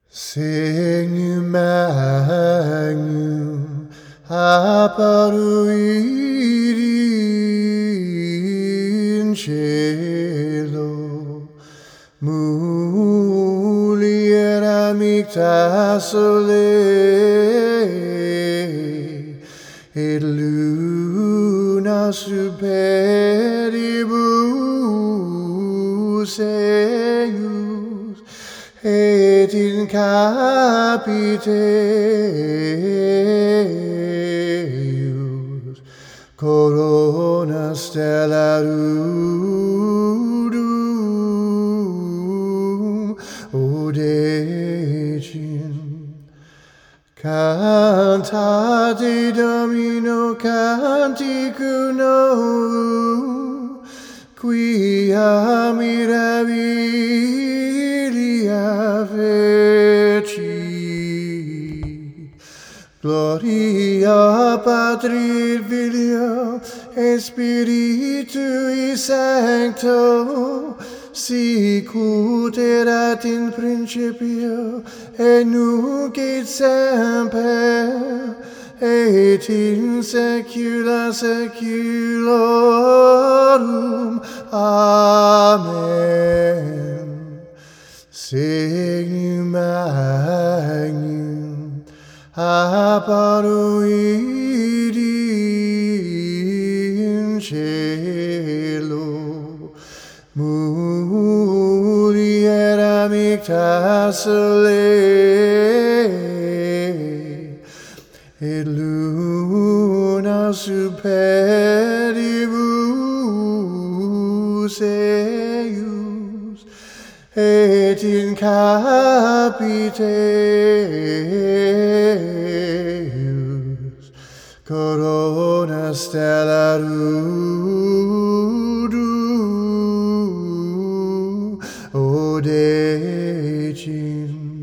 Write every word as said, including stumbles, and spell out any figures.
Signum magnum apparuit in cielo, mulier amicta sole, et luna superibus eius, et in capite eius corona stellarum odecim. Cantate Domino canticum novum, quia mirabilia feci. Gloria Patri et Filio et Spiritui Sancto, sicut erat in principio, et nunc et semper, et in saecula saeculorum. Amen. Signum magnum apparuit in cielo, mulier amicta sole, et luna superibus eius, et in capite eius corona stellarum odecim.